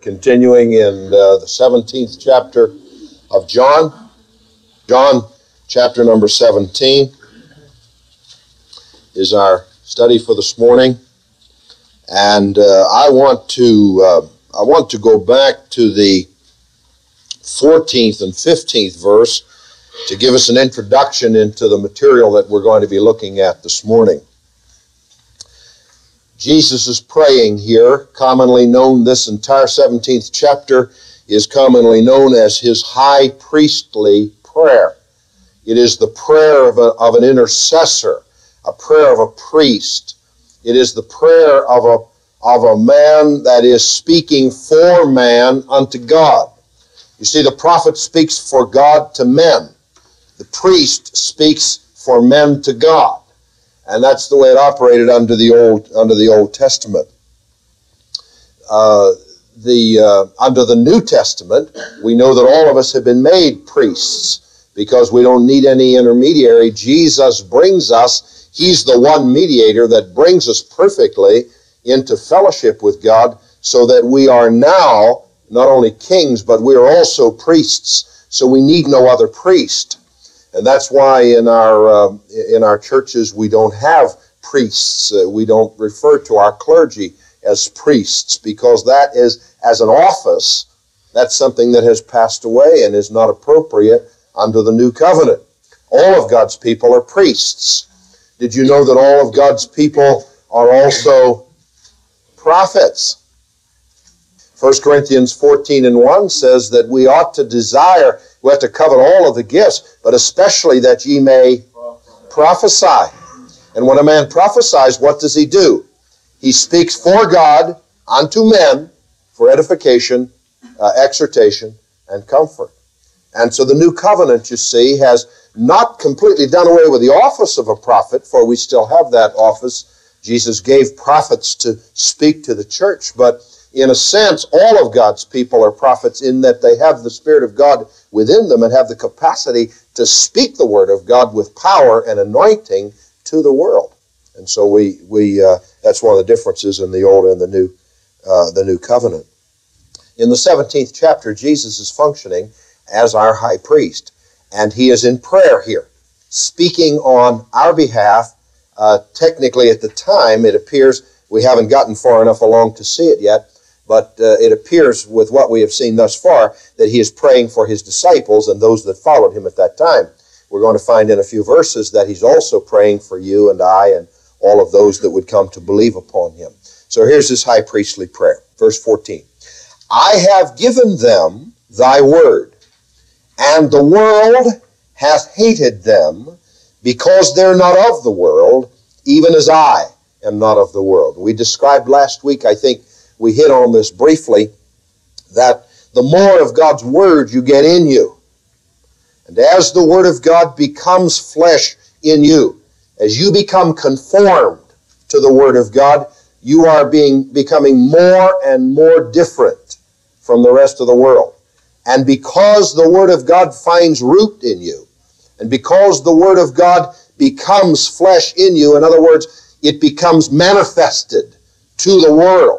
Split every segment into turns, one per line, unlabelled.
Continuing in the 17th chapter of John. John chapter number 17 is our study for this morning. And I want to go back to the 14th and 15th verse to give us an introduction into the material that we're going to be looking at this morning. Jesus is praying here, commonly known, this entire 17th chapter is commonly known as his high priestly prayer. It is the prayer of an intercessor, a prayer of a priest. It is the prayer of a man that is speaking for man unto God. You see, the prophet speaks for God to men. The priest speaks for men to God. And that's the way it operated under the Old Testament. Under the New Testament, we know that all of us have been made priests because we don't need any intermediary. Jesus brings us. He's the one mediator that brings us perfectly into fellowship with God, so that we are now not only kings, but we are also priests. So we need no other priest. And that's why in our churches we don't have priests. We don't refer to our clergy as priests, because that is, as an office, that's something that has passed away and is not appropriate under the new covenant. All of God's people are priests. Did you know that all of God's people are also prophets? 1 Corinthians 14:1 says that we ought to desire, we have to covet all of the gifts, but especially that ye may prophesy. And when a man prophesies, what does he do? He speaks for God unto men for edification, exhortation, and comfort. And so the new covenant, you see, has not completely done away with the office of a prophet, for we still have that office. Jesus gave prophets to speak to the church, but in a sense, all of God's people are prophets in that they have the Spirit of God within them and have the capacity to speak the Word of God with power and anointing to the world. And so we that's one of the differences in the Old and the New Covenant. In the 17th chapter, Jesus is functioning as our high priest, and he is in prayer here, speaking on our behalf. Technically, at the time, it appears we haven't gotten far enough along to see it yet, but it appears with what we have seen thus far that he is praying for his disciples and those that followed him at that time. We're going to find in a few verses that he's also praying for you and I and all of those that would come to believe upon him. So here's his high priestly prayer. Verse 14. I have given them thy word, and the world hath hated them, because they're not of the world, even as I am not of the world. We described last week, I think, we hit on this briefly, that the more of God's Word you get in you, and as the Word of God becomes flesh in you, as you become conformed to the Word of God, you are becoming more and more different from the rest of the world. And because the Word of God finds root in you, and because the Word of God becomes flesh in you, in other words, it becomes manifested to the world,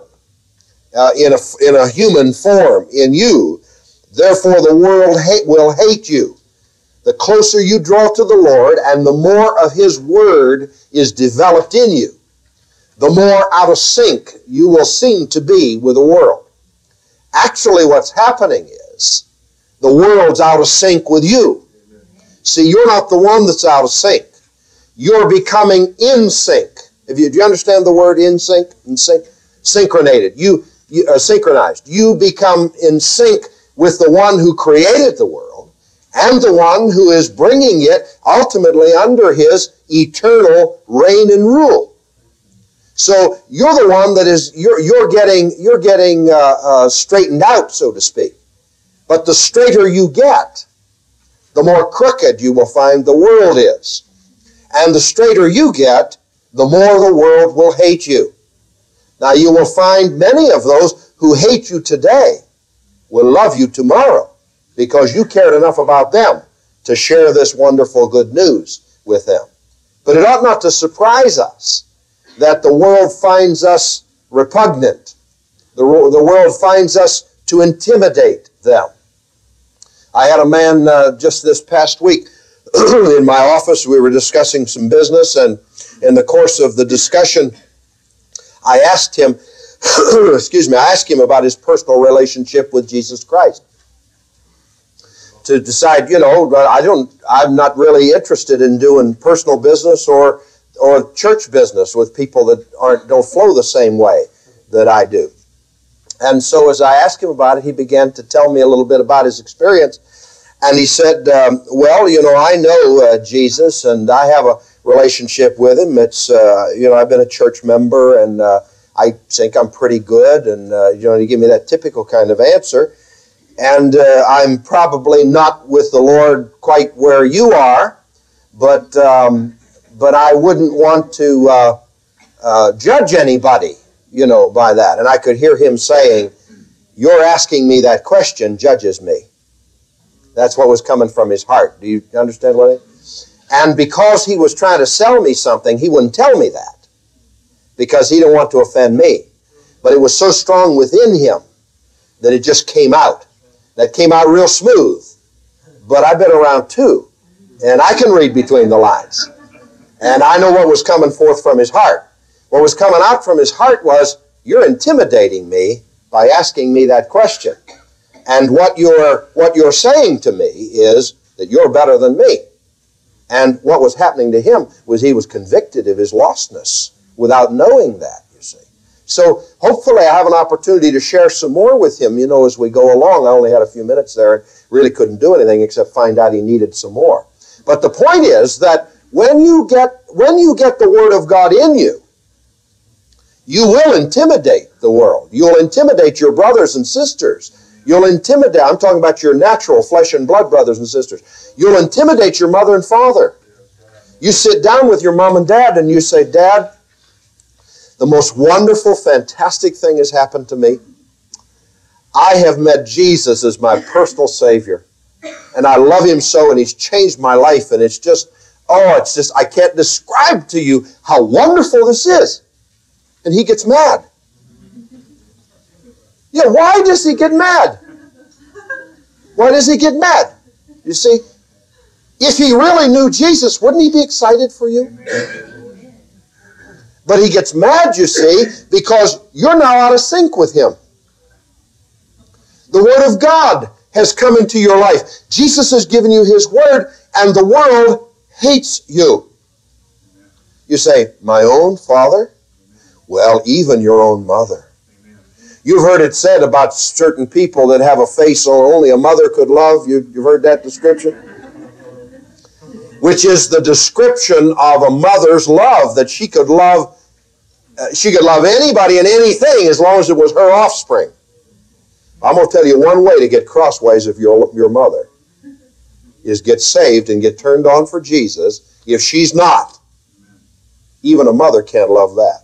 in a human form in you, therefore the world will hate you. The closer you draw to the Lord and the more of his word is developed in you, the more out of sync you will seem to be with the world. Actually, what's happening is the world's out of sync with you. See, you're not the one that's out of sync. You're becoming in sync. Do you understand the word in sync? In sync? Synchronated. Synchronized. You become in sync with the one who created the world and the one who is bringing it ultimately under his eternal reign and rule. So you're the one that is you're getting straightened out, so to speak. But the straighter you get, the more crooked you will find the world is, and the straighter you get, the more the world will hate you. Now, you will find many of those who hate you today will love you tomorrow because you cared enough about them to share this wonderful good news with them. But it ought not to surprise us that the world finds us repugnant. The world finds us to intimidate them. I had a man just this past week in my office. We were discussing some business, and in the course of the discussion, I asked him, I asked him about his personal relationship with Jesus Christ. To decide, I'm not really interested in doing personal business or church business with people that don't flow the same way that I do. And so as I asked him about it, he began to tell me a little bit about his experience. And he said, I know Jesus, and I have a relationship with him. It's, I've been a church member, and I think I'm pretty good. And, he gave me that typical kind of answer. And I'm probably not with the Lord quite where you are, but I wouldn't want to judge anybody, by that. And I could hear him saying, "You're asking me that question judges me." That's what was coming from his heart. Do you understand what I mean? And because he was trying to sell me something, he wouldn't tell me that because he didn't want to offend me. But it was so strong within him that it just came out. That came out real smooth. But I've been around too, and I can read between the lines. And I know what was coming forth from his heart. What was coming out from his heart was, "You're intimidating me by asking me that question. And what you're saying to me is that you're better than me." And what was happening to him was he was convicted of his lostness without knowing that, you see. So hopefully I have an opportunity to share some more with him, as we go along. I only had a few minutes there and really couldn't do anything except find out he needed some more. But the point is that when you get the Word of God in you, you will intimidate the world. You'll intimidate your brothers and sisters. You'll intimidate, I'm talking about your natural flesh and blood brothers and sisters. You'll intimidate your mother and father. You sit down with your mom and dad and you say, "Dad, the most wonderful, fantastic thing has happened to me. I have met Jesus as my personal Savior. And I love Him so, and He's changed my life. And it's just, I can't describe to you how wonderful this is." And he gets mad. Yeah, why does he get mad? Why does he get mad? You see, if he really knew Jesus, wouldn't he be excited for you? But he gets mad, you see, because you're now out of sync with him. The Word of God has come into your life. Jesus has given you His Word, and the world hates you. You say, "My own father?" Well, even your own mother. You've heard it said about certain people that have a face only a mother could love. You've heard that description? Which is the description of a mother's love, that she could love anybody and anything as long as it was her offspring. I'm going to tell you one way to get crossways of your mother is get saved and get turned on for Jesus. If she's not, even a mother can't love that.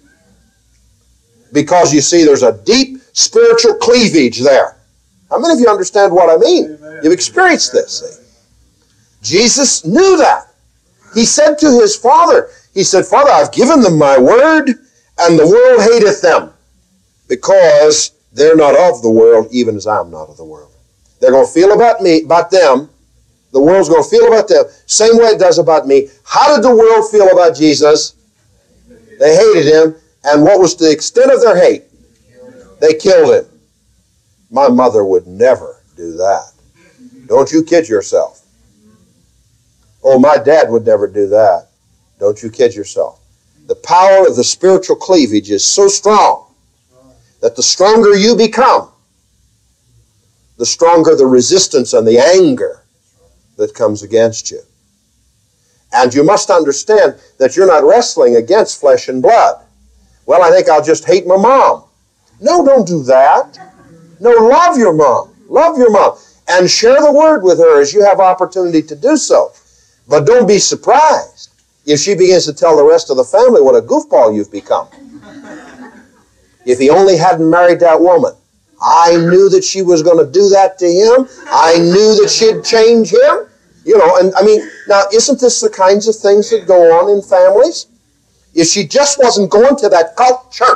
Because you see, there's a deep spiritual cleavage there. How many of you understand what I mean? Amen. You've experienced this. See? Jesus knew that. He said to His Father, He said, "Father, I've given them my word, and the world hateth them, because they're not of the world, even as I'm not of the world." They're going to feel about them. The world's going to feel about them same way it does about me. How did the world feel about Jesus? They hated Him. And what was the extent of their hate? They killed Him. My mother would never do that. Don't you kid yourself. Oh, my dad would never do that. Don't you kid yourself. The power of the spiritual cleavage is so strong that the stronger you become, the stronger the resistance and the anger that comes against you. And you must understand that you're not wrestling against flesh and blood. Well, I think I'll just hate my mom. No, don't do that. No, love your mom. Love your mom. And share the Word with her as you have opportunity to do so. But don't be surprised if she begins to tell the rest of the family what a goofball you've become. If he only hadn't married that woman. I knew that she was going to do that to him. I knew that she'd change him. And I mean, now, isn't this the kinds of things that go on in families? If she just wasn't going to that cult church,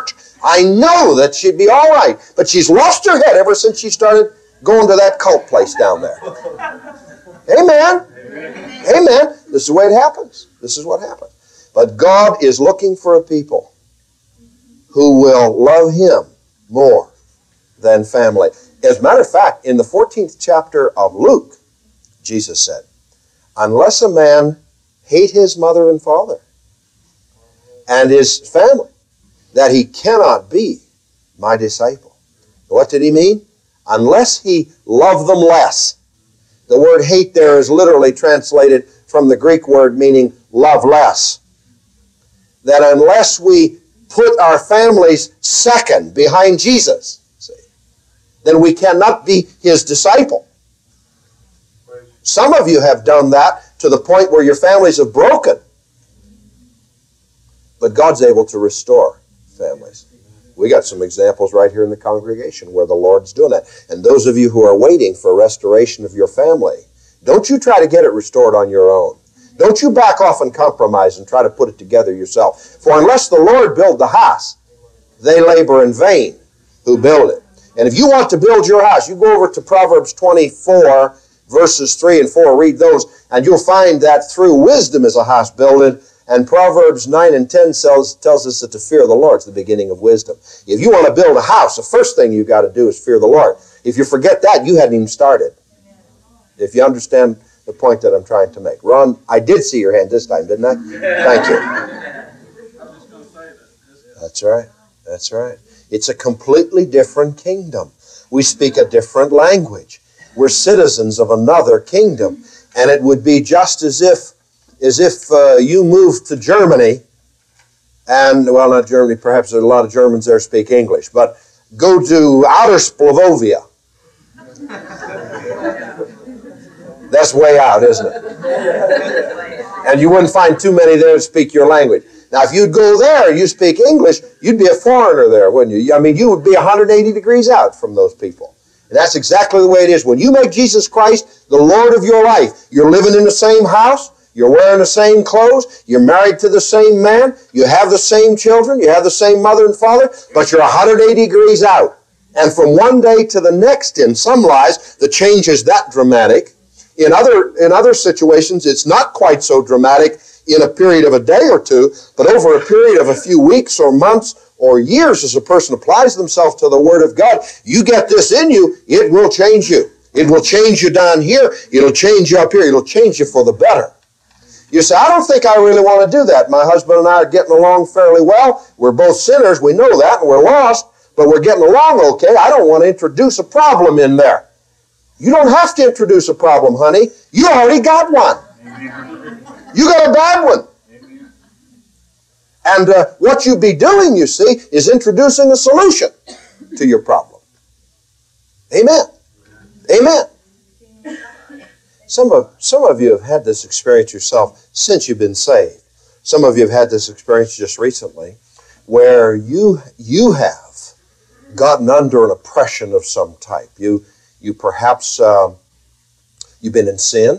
I know that she'd be all right. But she's lost her head ever since she started going to that cult place down there. Amen. Amen. This is the way it happens. This is what happens. But God is looking for a people who will love Him more than family. As a matter of fact, in the 14th chapter of Luke, Jesus said, unless a man hate his mother and father and his family, that he cannot be my disciple. What did he mean? Unless he love them less. The word hate there is literally translated from the Greek word meaning love less. That unless we put our families second behind Jesus, see, then we cannot be His disciple. Some of you have done that to the point where your families have broken. But God's able to restore families. We got some examples right here in the congregation where the Lord's doing that. And those of you who are waiting for restoration of your family, don't you try to get it restored on your own. Don't you back off and compromise and try to put it together yourself. For unless the Lord build the house, they labor in vain who build it. And if you want to build your house, you go over to Proverbs 24, verses 3 and 4, read those, and you'll find that through wisdom is a house builded. And Proverbs 9 and 10 tells us that to fear the Lord is the beginning of wisdom. If you want to build a house, the first thing you've got to do is fear the Lord. If you forget that, you hadn't even started. If you understand the point that I'm trying to make. Ron, I did see your hand this time, didn't I? Thank you. That's right. That's right. It's a completely different kingdom. We speak a different language. We're citizens of another kingdom. And it would be just as if you moved to Germany, and, well, not Germany, perhaps there's a lot of Germans there speak English, but go to outer Splovovia. That's way out, isn't it? And you wouldn't find too many there to speak your language. Now, if you'd go there and you speak English, you'd be a foreigner there, wouldn't you? I mean, you would be 180 degrees out from those people. And that's exactly the way it is. When you make Jesus Christ the Lord of your life, you're living in the same house, you're wearing the same clothes, you're married to the same man, you have the same children, you have the same mother and father, but you're 180 degrees out. And from one day to the next in some lives, the change is that dramatic. In other situations, it's not quite so dramatic in a period of a day or two, but over a period of a few weeks or months or years, as a person applies themselves to the Word of God, you get this in you, it will change you. It will change you down here. It'll change you up here. It'll change you for the better. You say, I don't think I really want to do that. My husband and I are getting along fairly well. We're both sinners. We know that, and we're lost, but we're getting along okay. I don't want to introduce a problem in there. You don't have to introduce a problem, honey. You already got one. You got a bad one. And what you'd be doing, you see, is introducing a solution to your problem. Amen. Amen. Some of you have had this experience yourself since you've been saved. Some of you have had this experience just recently where you have gotten under an oppression of some type. You perhaps, you've been in sin,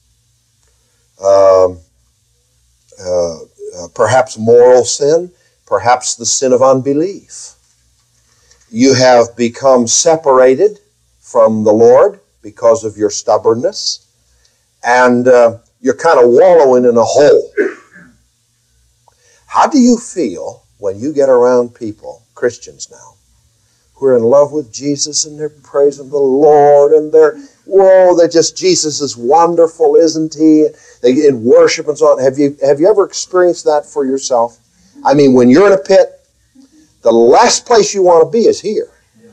perhaps moral sin, perhaps the sin of unbelief. You have become separated from the Lord because of your stubbornness, and you're kind of wallowing in a hole. How do you feel when you get around people, Christians now, who are in love with Jesus and they're praising the Lord and they're just, Jesus is wonderful, isn't He? They in worship and so on. Have you ever experienced that for yourself? I mean, when you're in a pit, the last place you want to be is here.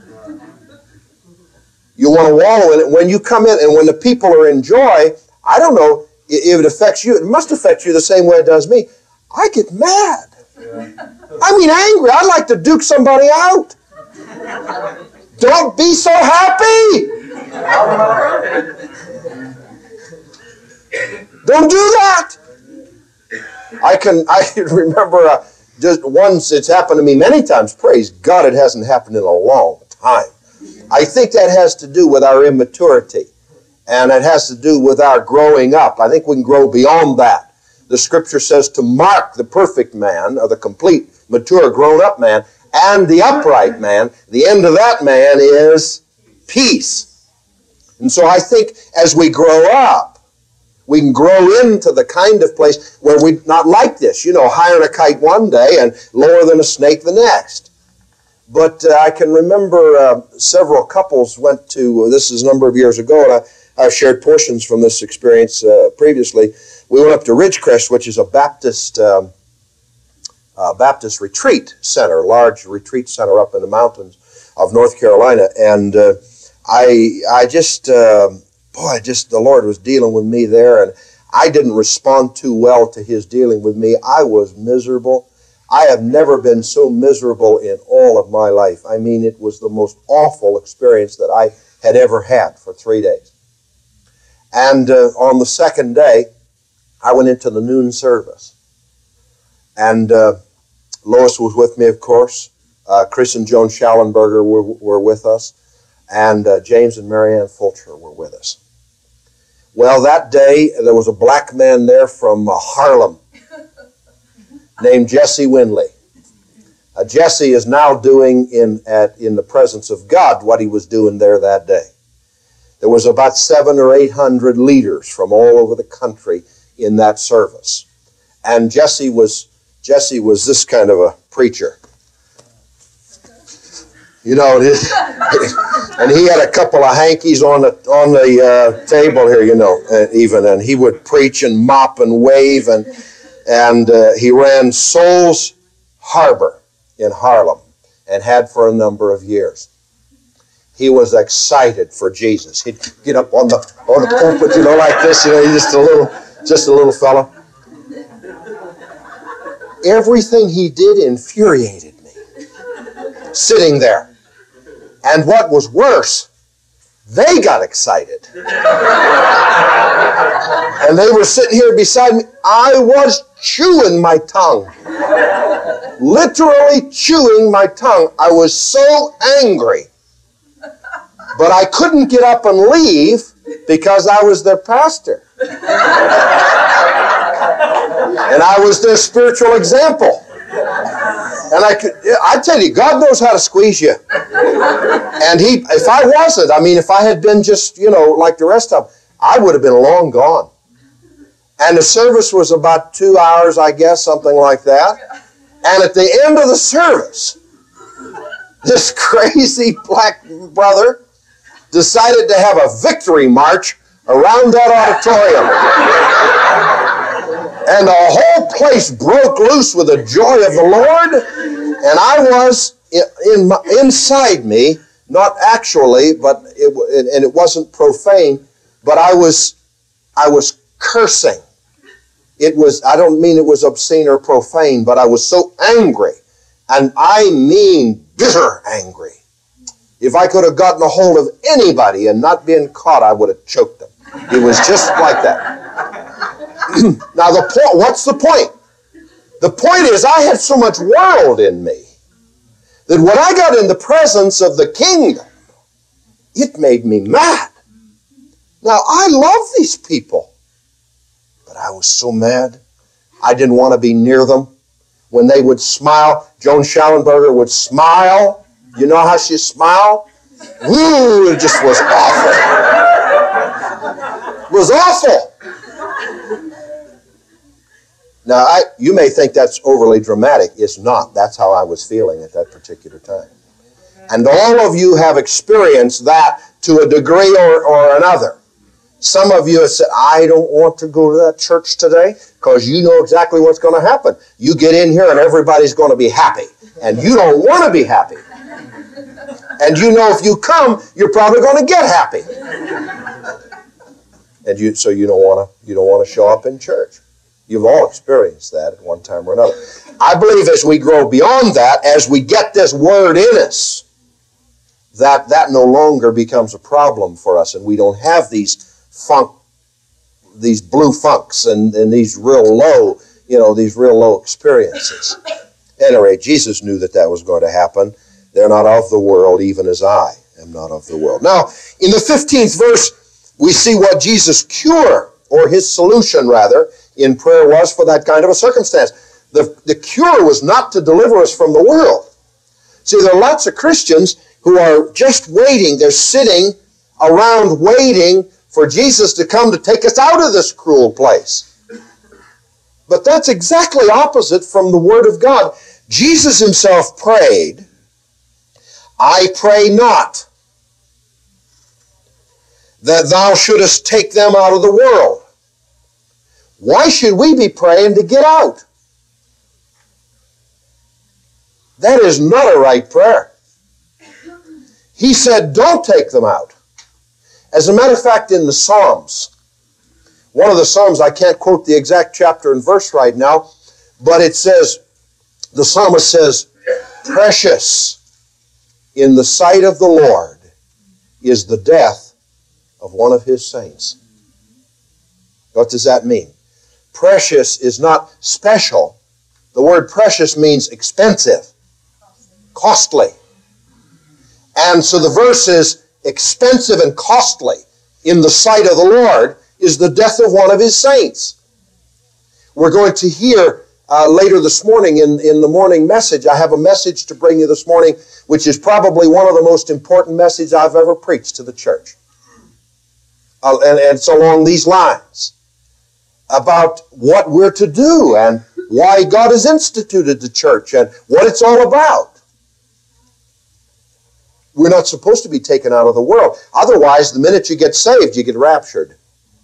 You want to wallow in it. When you come in and when the people are in joy, I don't know if it affects you. It must affect you the same way it does me. I get mad. I mean, angry. I'd like to duke somebody out. Don't be so happy. Don't do that. I remember just once, it's happened to me many times. Praise God, it hasn't happened in a long time. I think that has to do with our immaturity. And it has to do with our growing up. I think we can grow beyond that. The Scripture says to mark the perfect man, or the complete, mature, grown-up man, And the upright man, the end of that man is peace. And so I think as we grow up, we can grow into the kind of place where we're not like this, higher than a kite one day and lower than a snake the next. But I can remember several couples went to, this is a number of years ago, and I've shared portions from this experience previously. We went up to Ridgecrest, which is a Baptist retreat center, large retreat center up in the mountains of North Carolina. And the Lord was dealing with me there, and I didn't respond too well to His dealing with me. I was miserable. I have never been so miserable in all of my life. I mean, it was the most awful experience that I had ever had for 3 days. And on the second day, I went into the noon service. And Lois was with me, of course. Chris and Joan Schallenberger were with us. And James and Marianne Fulcher were with us. Well, that day, there was a black man there from Harlem named Jesse Windley. Jesse is now doing in the presence of God what he was doing there that day. There was about 700 or 800 leaders from all over the country in that service. And Jesse was this kind of a preacher. And he had a couple of hankies on the table here, even, and he would preach and mop and wave, and he ran Souls Harbor in Harlem and had for a number of years. He was excited for Jesus. He'd get up on the pulpit, like this, he's just a little fellow. Everything he did infuriated me, sitting there. And what was worse, they got excited. And they were sitting here beside me. I was chewing my tongue. Literally chewing my tongue. I was so angry. But I couldn't get up and leave because I was their pastor. And I was their spiritual example. And I tell you, God knows how to squeeze you. And if I wasn't, if I had been just, like the rest of them, I would have been long gone. And the service was about 2 hours, I guess, something like that. And at the end of the service, this crazy black brother decided to have a victory march around that auditorium. And the whole place broke loose with the joy of the Lord. And I was inside me, not actually, but it wasn't profane, but I was cursing. I don't mean it was obscene or profane, but I was so angry. And I mean bitter angry. If I could have gotten a hold of anybody and not been caught, I would have choked them. It was just like that. Now, what's the point? The point is I had so much world in me that when I got in the presence of the kingdom, it made me mad. Now, I love these people, but I was so mad. I didn't want to be near them. When they would smile, Joan Schallenberger would smile. You know how she smiled? Woo, it just was awful. It was awful. Now, you may think that's overly dramatic. It's not. That's how I was feeling at that particular time. And all of you have experienced that to a degree or another. Some of you have said, I don't want to go to that church today because you know exactly what's going to happen. You get in here and everybody's going to be happy. And you don't want to be happy. And you know if you come, you're probably going to get happy. And so you don't want to show up in church. You've all experienced that at one time or another. I believe as we grow beyond that, as we get this word in us, that no longer becomes a problem for us, and we don't have these blue funks and these real low, these real low experiences. Anyway, Jesus knew that was going to happen. They're not of the world, even as I am not of the world. Now, in the 15th verse, we see what Jesus' cure, or his solution rather, in prayer was for that kind of a circumstance. The cure was not to deliver us from the world, See, there are lots of Christians who are just waiting. They're sitting around waiting for Jesus to come to take us out of this cruel place. But that's exactly opposite from the Word of God. Jesus himself prayed, I pray not that thou shouldest take them out of the world. Why should we be praying to get out? That is not a right prayer. He said, don't take them out. As a matter of fact, in the Psalms, one of the Psalms, I can't quote the exact chapter and verse right now, but it says, the psalmist says, precious in the sight of the Lord is the death of one of his saints. What does that mean? Precious is not special. The word precious means expensive, costly. And so the verse is expensive and costly in the sight of the Lord is the death of one of his saints. We're going to hear later this morning in the morning message. I have a message to bring you this morning, which is probably one of the most important messages I've ever preached to the church. And it's along these lines about what we're to do and why God has instituted the church and what it's all about. We're not supposed to be taken out of the world. Otherwise, the minute you get saved, you get raptured.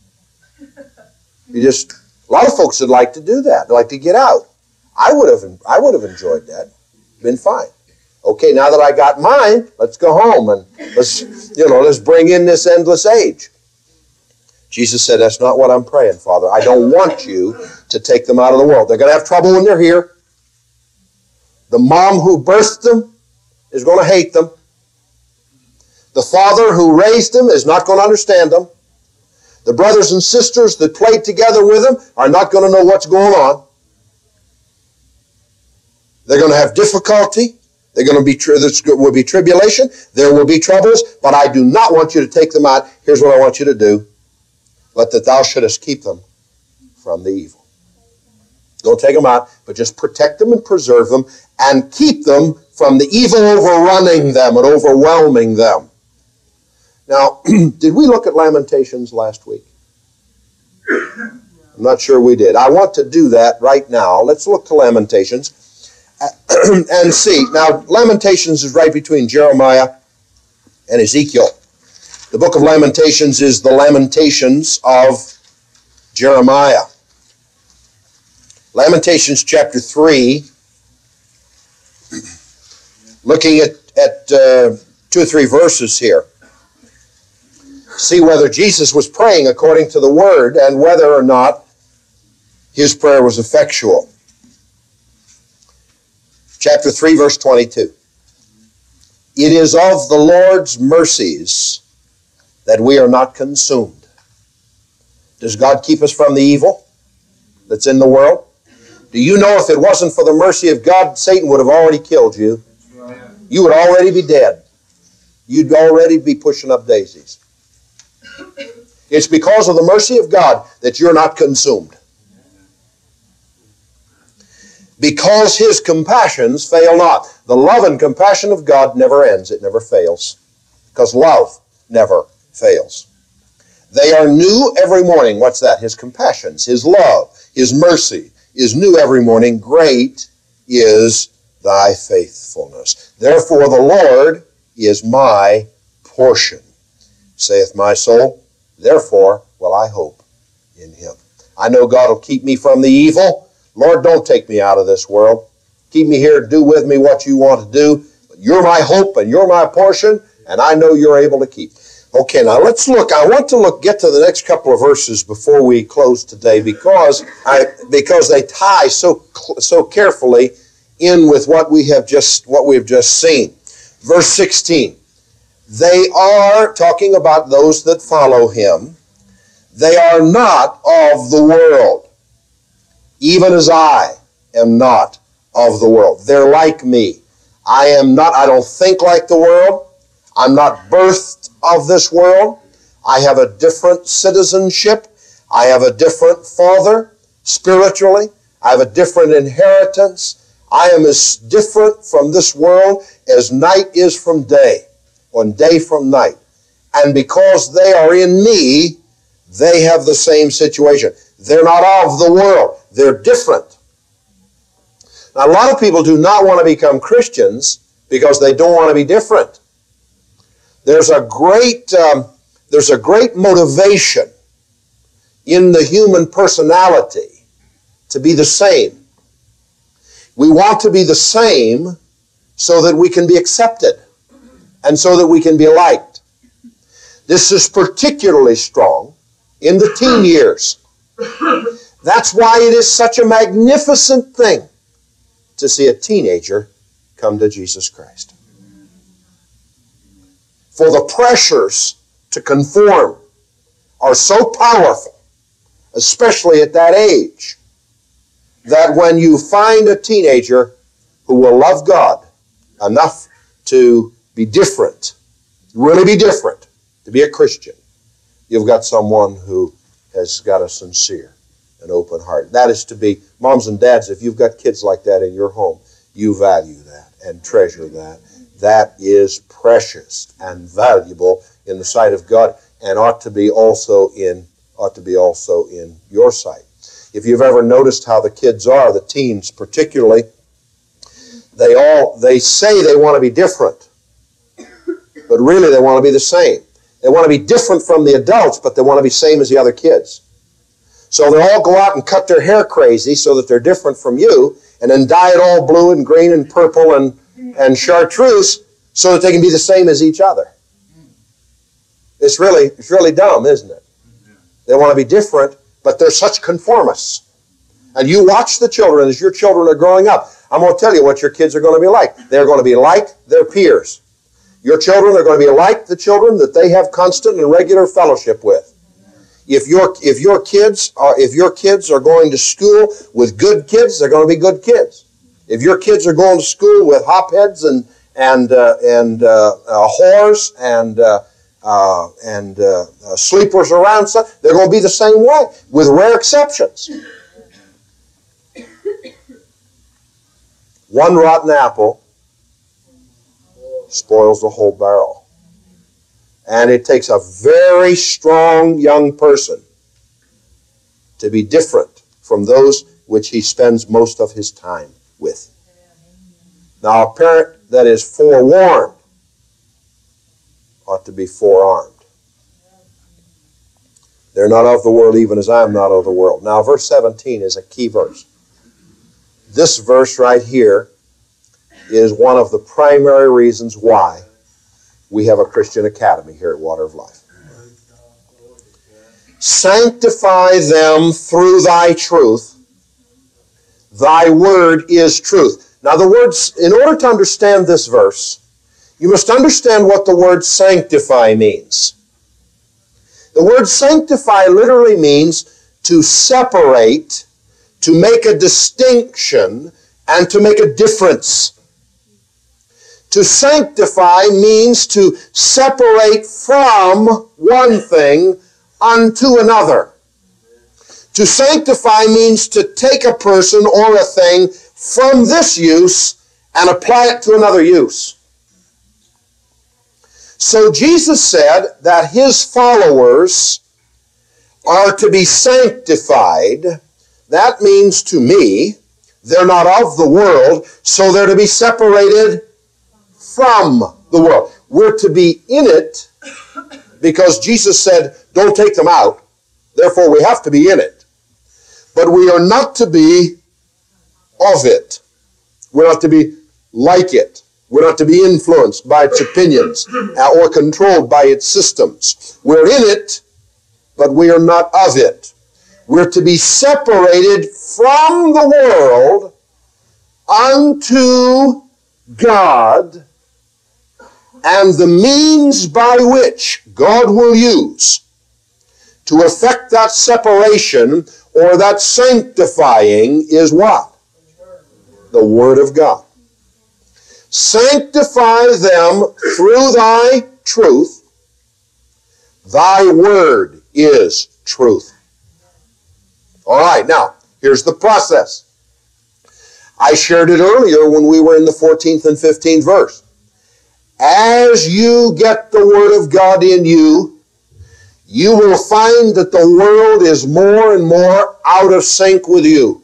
A lot of folks would like to do that. They like to get out. I would have enjoyed that. Been fine. Okay, now that I got mine, let's go home and let's bring in this endless age. Jesus said, that's not what I'm praying, Father. I don't want you to take them out of the world. They're going to have trouble when they're here. The mom who birthed them is going to hate them. The father who raised them is not going to understand them. The brothers and sisters that played together with them are not going to know what's going on. They're going to have difficulty. There will be tribulation. There will be troubles. But I do not want you to take them out. Here's what I want you to do. Let that thou shouldest keep them from the evil. Don't take them out, but just protect them and preserve them and keep them from the evil overrunning them and overwhelming them. Now, did we look at Lamentations last week? I'm not sure we did. I want to do that right now. Let's look to Lamentations and see. Now, Lamentations is right between Jeremiah and Ezekiel. The book of Lamentations is the Lamentations of Jeremiah. Lamentations chapter 3, looking at 2 or 3 verses here. See whether Jesus was praying according to the Word and whether or not his prayer was effectual. Chapter 3, verse 22. It is of the Lord's mercies that we are not consumed. Does God keep us from the evil that's in the world? Do you know if it wasn't for the mercy of God, Satan would have already killed you? You would already be dead. You'd already be pushing up daisies. It's because of the mercy of God that you're not consumed. Because his compassions fail not. The love and compassion of God never ends. It never fails. Because love never fails. They are new every morning. What's that? His compassions, his love, his mercy is new every morning. Great is thy faithfulness. Therefore the Lord is my portion, saith my soul. Therefore will I hope in him. I know God will keep me from the evil. Lord, don't take me out of this world. Keep me here, do with me what you want to do. You're my hope and you're my portion, and I know you're able to keep. Okay, now let's look. I want to get to the next couple of verses before we close today because they tie so carefully in with what we've just seen. Verse 16. They are talking about those that follow him. They are not of the world, even as I am not of the world. They're like me. I don't think like the world. I'm not birthed of this world. I have a different citizenship. I have a different father spiritually. I have a different inheritance. I am as different from this world as night is from day, and day from night. And because they are in me, they have the same situation. They're not of the world. They're different. Now, a lot of people do not want to become Christians because they don't want to be different. There's a great motivation in the human personality to be the same. We want to be the same so that we can be accepted and so that we can be liked. This is particularly strong in the teen years. That's why it is such a magnificent thing to see a teenager come to Jesus Christ. For the pressures to conform are so powerful, especially at that age, that when you find a teenager who will love God enough to be different, really be different, to be a Christian, you've got someone who has got a sincere and open heart. That is to be, moms and dads, if you've got kids like that in your home, you value that and treasure that. That is precious and valuable in the sight of God and ought to be also in your sight. If you've ever noticed how the kids are, the teens particularly, they say they want to be different, but really they want to be the same. They want to be different from the adults, but they want to be same as the other kids. So they all go out and cut their hair crazy so that they're different from you, and then dye it all blue and green and purple and chartreuse so that they can be the same as each other. It's really dumb, isn't it? They want to be different, but they're such conformists. And you watch the children as your children are growing up. I'm going to tell you what your kids are going to be like. They're going to be like their peers. Your children are going to be like the children that they have constant and regular fellowship with. If your kids are going to school with good kids, they're going to be good kids. If your kids are going to school with hopheads and whores and sleepers around, they're going to be the same way, with rare exceptions. One rotten apple spoils the whole barrel. And it takes a very strong young person to be different from those which he spends most of his time with. Now, a parent that is forewarned ought to be forearmed. They're not of the world, even as I am not of the world. Now, verse 17 is a key verse. This verse right here is one of the primary reasons why we have a Christian academy here at Water of Life. Sanctify them through thy truth. Thy word is truth. Now the words, in order to understand this verse, you must understand what the word sanctify means. The word sanctify literally means to separate, to make a distinction, and to make a difference. To sanctify means to separate from one thing unto another. To sanctify means to take a person or a thing from this use and apply it to another use. So Jesus said that his followers are to be sanctified. That means to me, they're not of the world, so they're to be separated from the world. We're to be in it because Jesus said, don't take them out. Therefore, we have to be in it. But we are not to be of it. We're not to be like it. We're not to be influenced by its opinions or controlled by its systems. We're in it, but we are not of it. We're to be separated from the world unto God, and the means by which God will use to effect that separation or that sanctifying is what? The Word of God. Sanctify them through thy truth. Thy word is truth. All right, now, here's the process. I shared it earlier when we were in the 14th and 15th verse. As you get the Word of God in you, you will find that the world is more and more out of sync with you.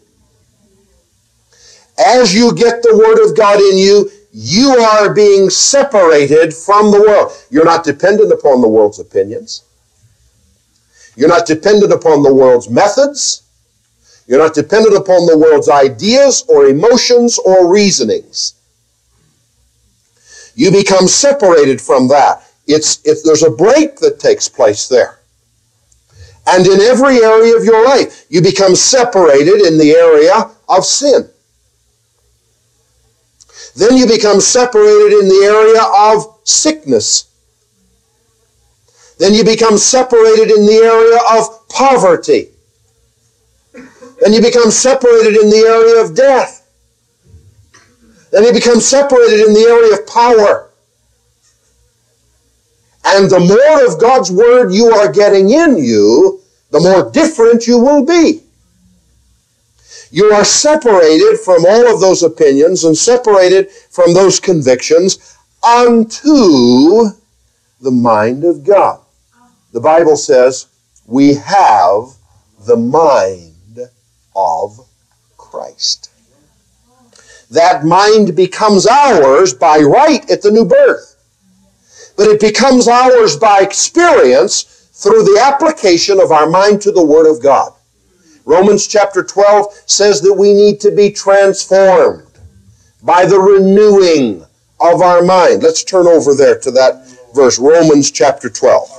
As you get the Word of God in you, you are being separated from the world. You're not dependent upon the world's opinions. You're not dependent upon the world's methods. You're not dependent upon the world's ideas or emotions or reasonings. You become separated from that. There's a break that takes place there. And in every area of your life, you become separated in the area of sin. Then you become separated in the area of sickness. Then you become separated in the area of poverty. Then you become separated in the area of death. Then you become separated in the area of power. And the more of God's Word you are getting in you, the more different you will be. You are separated from all of those opinions and separated from those convictions unto the mind of God. The Bible says we have the mind of Christ. That mind becomes ours by right at the new birth. But it becomes ours by experience through the application of our mind to the Word of God. Romans chapter 12 says that we need to be transformed by the renewing of our mind. Let's turn over there to that verse, Romans chapter 12.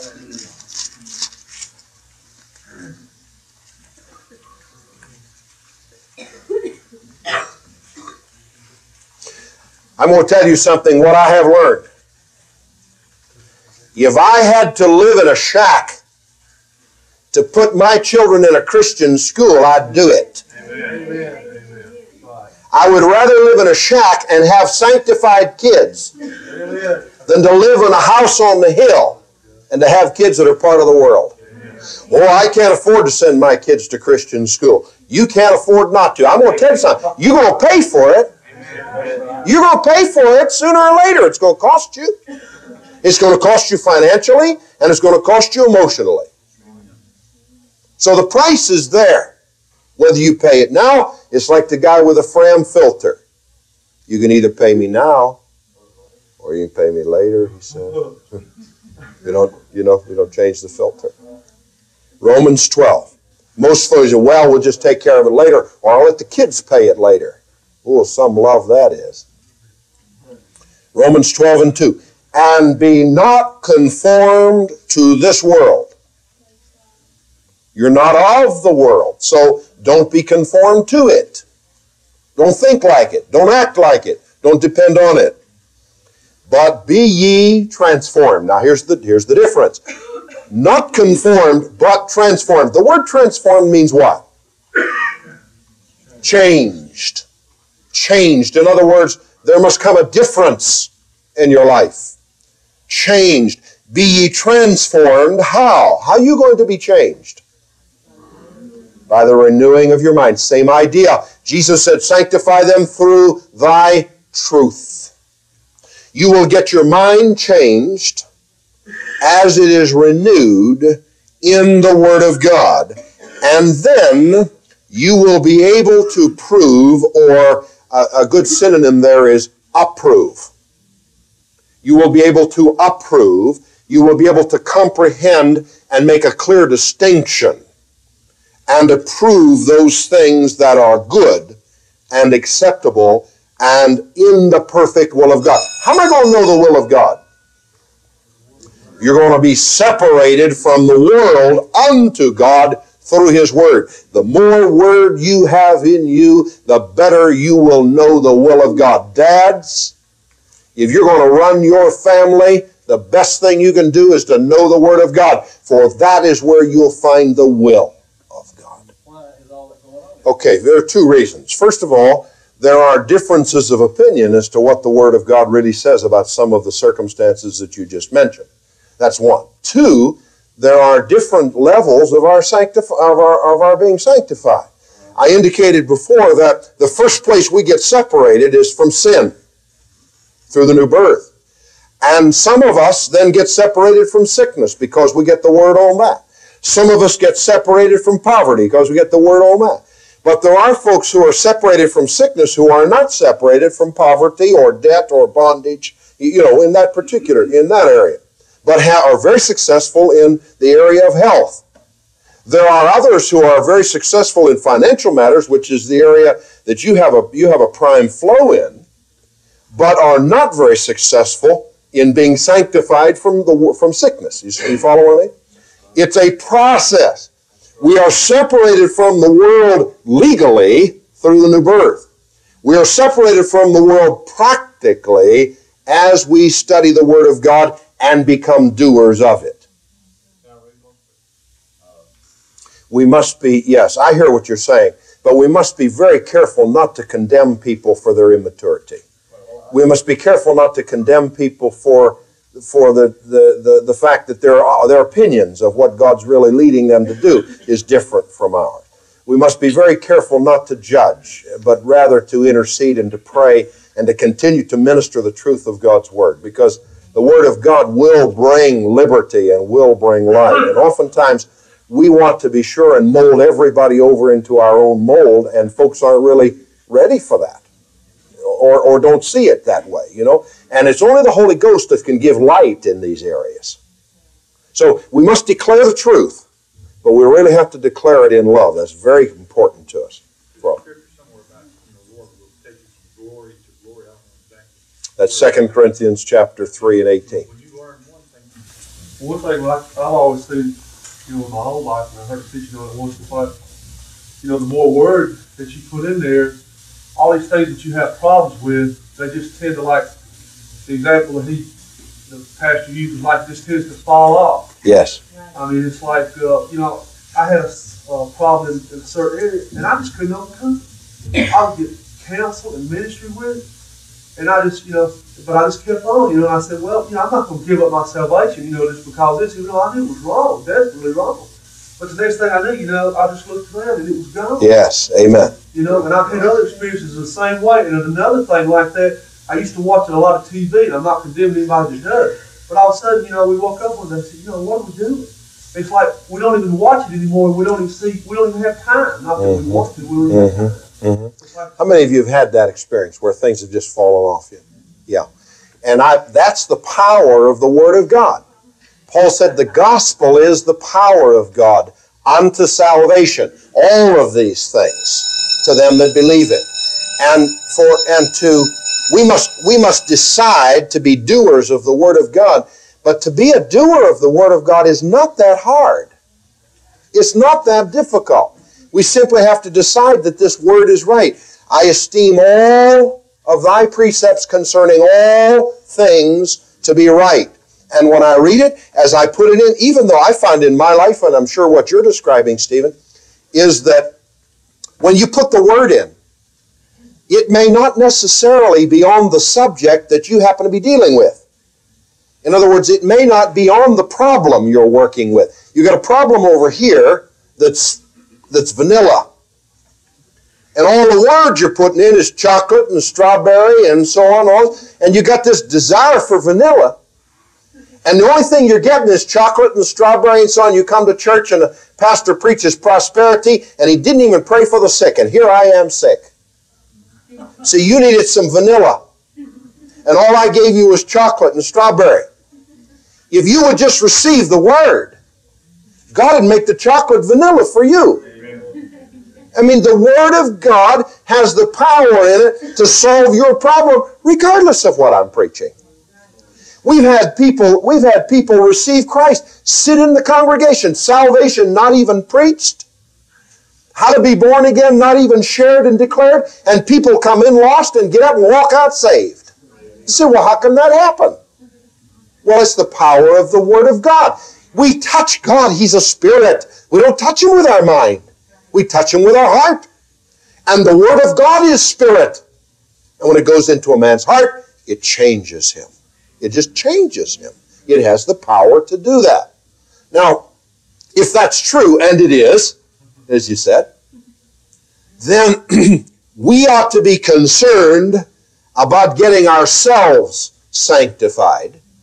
I'm going to tell you something, what I have learned. If I had to live in a shack to put my children in a Christian school, I'd do it. Amen. I would rather live in a shack and have sanctified kids than to live in a house on the hill and to have kids that are part of the world. Oh, I can't afford to send my kids to Christian school. You can't afford not to. I'm going to tell you something. You're going to pay for it. You're going to pay for it sooner or later. It's going to cost you. It's going to cost you financially, and it's going to cost you emotionally. So the price is there, whether you pay it now. It's like the guy with a Fram filter. You can either pay me now, or you can pay me later, he said. You don't change the filter. Romans 12. Most folks say, well, we'll just take care of it later, or I'll let the kids pay it later. Oh, some love that is. Romans 12 and 2. And be not conformed to this world. You're not of the world, so don't be conformed to it. Don't think like it. Don't act like it. Don't depend on it. But be ye transformed. Now here's the difference. Not conformed, but transformed. The word transformed means what? Changed. Changed. In other words, there must come a difference in your life. Changed. Be ye transformed. How? How are you going to be changed? By the renewing of your mind. Same idea. Jesus said, sanctify them through thy truth. You will get your mind changed as it is renewed in the Word of God. And then you will be able to prove, or a good synonym there is approve. You will be able to approve. You will be able to comprehend and make a clear distinction and approve those things that are good and acceptable and in the perfect will of God. How am I going to know the will of God? You're going to be separated from the world unto God through His Word. The more Word you have in you, the better you will know the will of God. Dads, if you're going to run your family, the best thing you can do is to know the Word of God, for that is where you'll find the will of God. Okay, there are two reasons. First of all, there are differences of opinion as to what the Word of God really says about some of the circumstances that you just mentioned. That's one. Two, there are different levels of our being sanctified. I indicated before that the first place we get separated is from sin through the new birth. And some of us then get separated from sickness because we get the word on that. Some of us get separated from poverty because we get the word on that. But there are folks who are separated from sickness who are not separated from poverty or debt or bondage, in that area, but are very successful in the area of health. There are others who are very successful in financial matters, which is the area that you have a prime flow in, but are not very successful in being sanctified from sickness. You follow me? It's a process. We are separated from the world legally through the new birth. We are separated from the world practically as we study the Word of God and become doers of it. We must be, yes, I hear what you're saying, but we must be very careful not to condemn people for their immaturity. We must be careful not to condemn people for the fact that their opinions of what God's really leading them to do is different from ours. We must be very careful not to judge, but rather to intercede and to pray and to continue to minister the truth of God's Word, because the Word of God will bring liberty and will bring light. And oftentimes we want to be sure and mold everybody over into our own mold, and folks aren't really ready for that. Or don't see it that way, And it's only the Holy Ghost that can give light in these areas. So we must declare the truth, but we really have to declare it in love. That's very important to us. That's 2 Corinthians chapter 3 and 18.
One thing I've always seen, in my whole life, and I heard the teaching on it once, the more word that you put in there, all these things that you have problems with, they just tend to, like the example that the pastor uses, just tends to fall off.
Yes.
I mean, it's like, I had a problem in a certain area, and I just couldn't overcome it. I would get counsel and ministry with it, and I just, but I just kept on, and I said, well, I'm not going to give up my salvation, just because this, even though I knew it was wrong, desperately wrong. But the next thing I knew, I just looked around and it was gone.
Yes, amen.
And I've had other experiences the same way. And another thing like that, I used to watch a lot of TV, and I'm not condemning anybody that does. But all of a sudden, we woke up one day and said, what are we doing? It's like we don't even watch it anymore. We don't even have time. Not that we want to, we don't even have time.
Mm-hmm. How many of you have had that experience where things have just fallen off you? Yeah. And that's the power of the Word of God. Paul said the gospel is the power of God unto salvation. All of these things to them that believe it. We must decide to be doers of the Word of God. But to be a doer of the Word of God is not that hard. It's not that difficult. We simply have to decide that this Word is right. I esteem all of thy precepts concerning all things to be right. And when I read it, as I put it in, even though I find in my life, and I'm sure what you're describing, Stephen, is that when you put the Word in, it may not necessarily be on the subject that you happen to be dealing with. In other words, it may not be on the problem you're working with. You've got a problem over here that's vanilla. And all the words you're putting in is chocolate and strawberry and so on. And you got this desire for vanilla. And the only thing you're getting is chocolate and strawberry and so on. You come to church and the pastor preaches prosperity and he didn't even pray for the sick. And here I am sick. See, you needed some vanilla. And all I gave you was chocolate and strawberry. If you would just receive the Word, God would make the chocolate vanilla for you. I mean, the Word of God has the power in it to solve your problem regardless of what I'm preaching. We've had people receive Christ, sit in the congregation, salvation not even preached, how to be born again not even shared and declared, and people come in lost and get up and walk out saved. You say, well, how can that happen? Well, it's the power of the Word of God. We touch God. He's a spirit. We don't touch Him with our mind. We touch Him with our heart. And the Word of God is spirit. And when it goes into a man's heart, it changes him. It just changes him. It has the power to do that. Now, if that's true, and it is, as you said, then we ought to be concerned about getting ourselves sanctified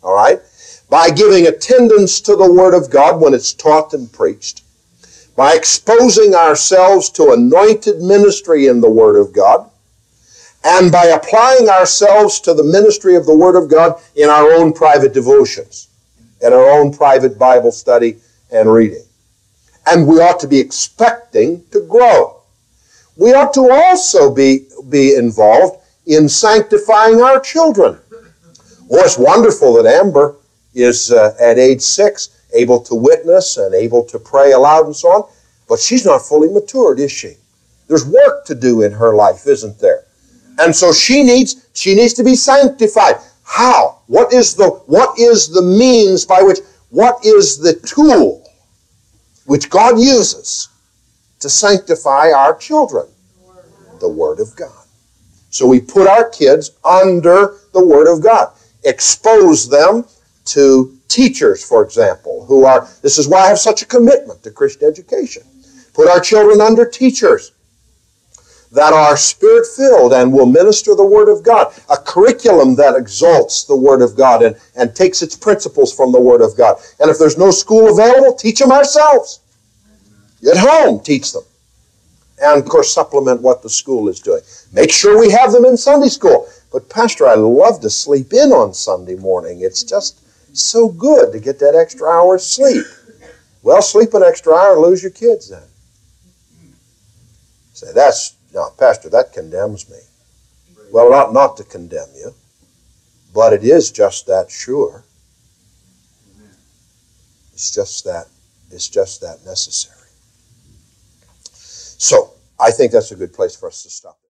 All right? By giving attendance to the Word of God when it's taught and preached. By exposing ourselves to anointed ministry in the Word of God. And by applying ourselves to the ministry of the Word of God in our own private devotions, in our own private Bible study and reading. And we ought to be expecting to grow. We ought to also be involved in sanctifying our children. Oh, it's wonderful that Amber is at age 6 able to witness and able to pray aloud and so on, but she's not fully matured, is she? There's work to do in her life, isn't there? And so she needs to be sanctified. How? What is the means by which, what is the tool which God uses to sanctify our children? The Word of God. So we put our kids under the Word of God. Expose them to teachers, for example, this is why I have such a commitment to Christian education. Put our children under teachers that are Spirit-filled and will minister the Word of God. A curriculum that exalts the Word of God and takes its principles from the Word of God. And if there's no school available, teach them ourselves. At home, teach them. And, of course, supplement what the school is doing. Make sure we have them in Sunday school. But, Pastor, I love to sleep in on Sunday morning. It's just so good to get that extra hour of sleep. Well, sleep an extra hour and lose your kids then. Say, no, Pastor, that condemns me. Well, not to condemn you, but it is just that sure. It's just that necessary. So, I think that's a good place for us to stop.